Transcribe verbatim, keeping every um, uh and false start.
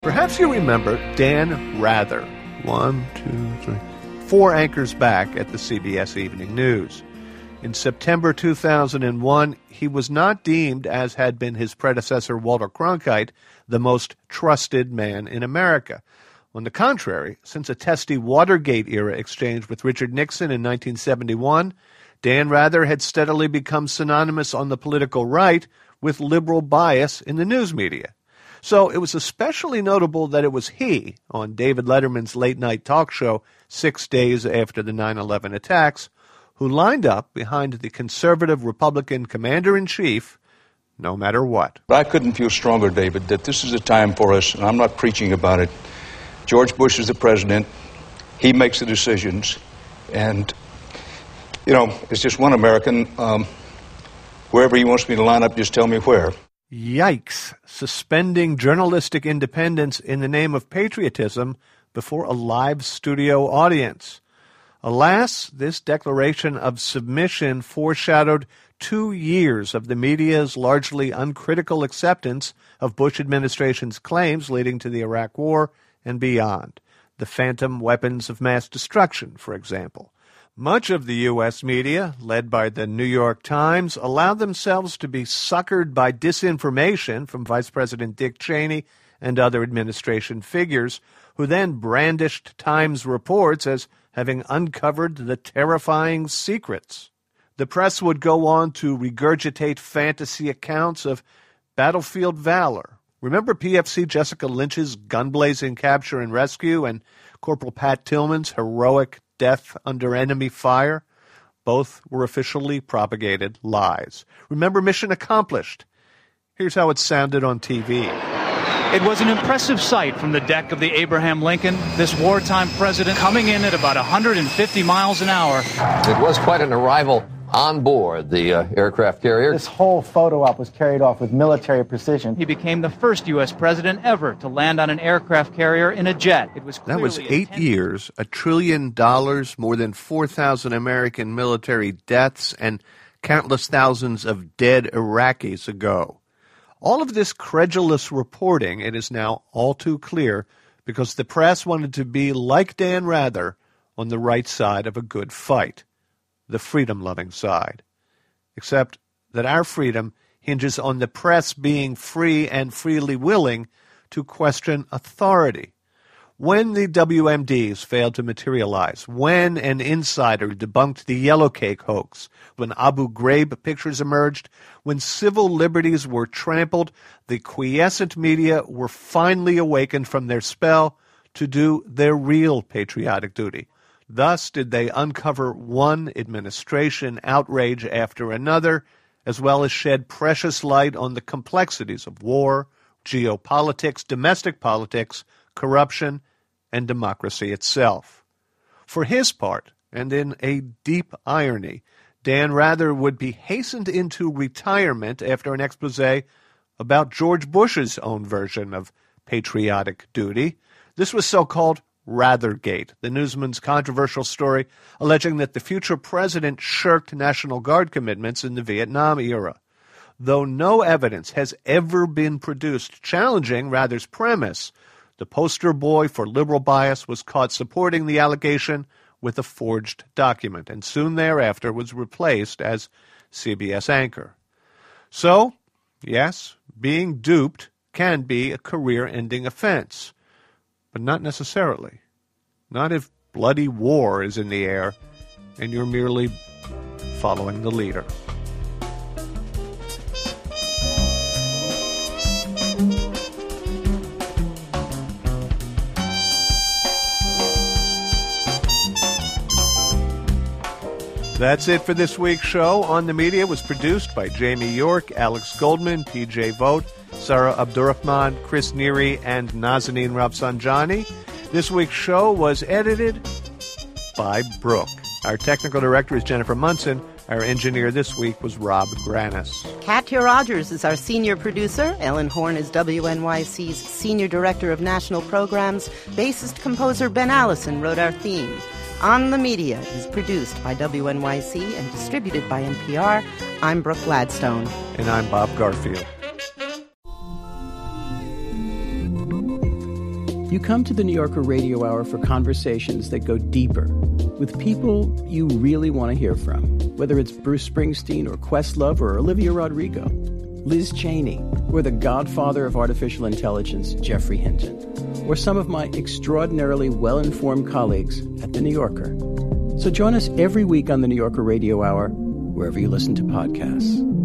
Perhaps you remember Dan Rather, one, two, three, four anchors back at the C B S Evening News. In September two thousand one, he was not deemed, as had been his predecessor Walter Cronkite, the most trusted man in America. On the contrary, since a testy Watergate-era exchange with Richard Nixon in nineteen seventy-one, Dan Rather had steadily become synonymous on the political right with liberal bias in the news media. So it was especially notable that it was he, on David Letterman's late-night talk show six days after the nine eleven attacks, who lined up behind the conservative Republican commander-in-chief no matter what. I couldn't feel stronger, David, that this is a time for us, and I'm not preaching about it. George Bush is the president. He makes the decisions. And, you know, it's just one American. Um, wherever he wants me to line up, just tell me where. Yikes. Suspending journalistic independence in the name of patriotism before a live studio audience. Alas, this declaration of submission foreshadowed two years of the media's largely uncritical acceptance of Bush administration's claims leading to the Iraq War and beyond. The phantom weapons of mass destruction, for example. Much of the U S media, led by the New York Times, allowed themselves to be suckered by disinformation from Vice President Dick Cheney and other administration figures, who then brandished Times reports as having uncovered the terrifying secrets. The press would go on to regurgitate fantasy accounts of battlefield valor. Remember P F C Jessica Lynch's gun-blazing capture and rescue and Corporal Pat Tillman's heroic death under enemy fire? Both were officially propagated lies. Remember Mission Accomplished? Here's how it sounded on T V. It was an impressive sight from the deck of the Abraham Lincoln, this wartime president coming in at about one hundred fifty miles an hour. It was quite an arrival on board the uh, aircraft carrier. This whole photo op was carried off with military precision. He became the first U S president ever to land on an aircraft carrier in a jet. It was That was eight ten- years, a trillion dollars, more than four thousand American military deaths, and countless thousands of dead Iraqis ago. All of this credulous reporting, it is now all too clear, because the press wanted to be, like Dan Rather, on the right side of a good fight, the freedom-loving side. Except that our freedom hinges on the press being free and freely willing to question authority. When the W M Ds failed to materialize, when an insider debunked the Yellow Cake hoax, when Abu Ghraib pictures emerged, when civil liberties were trampled, the quiescent media were finally awakened from their spell to do their real patriotic duty. Thus did they uncover one administration outrage after another, as well as shed precious light on the complexities of war, geopolitics, domestic politics, corruption, and democracy itself. For his part, and in a deep irony, Dan Rather would be hastened into retirement after an expose about George Bush's own version of patriotic duty. This was so-called Rathergate, the newsman's controversial story alleging that the future president shirked National Guard commitments in the Vietnam era. Though no evidence has ever been produced challenging Rather's premise, the poster boy for liberal bias was caught supporting the allegation with a forged document, and soon thereafter was replaced as C B S anchor. So, yes, being duped can be a career-ending offense, but not necessarily. Not if bloody war is in the air and you're merely following the leader. That's it for this week's show. On the Media was produced by Jamie York, Alex Goldman, P J Vogt, Sarah Abdurrahman, Chris Neary, and Nazanin Rafsanjani. This week's show was edited by Brooke. Our technical director is Jennifer Munson. Our engineer this week was Rob Granis. Katya Rogers is our senior producer. Ellen Horn is W N Y C's senior director of national programs. Bassist composer Ben Allison wrote our theme. On the Media is produced by W N Y C and distributed by N P R. I'm Brooke Gladstone. And I'm Bob Garfield. You come to the New Yorker Radio Hour for conversations that go deeper with people you really want to hear from, whether it's Bruce Springsteen or Questlove or Olivia Rodrigo, Liz Cheney, or the godfather of artificial intelligence, Geoffrey Hinton, or some of my extraordinarily well-informed colleagues at The New Yorker. So join us every week on the New Yorker Radio Hour, wherever you listen to podcasts.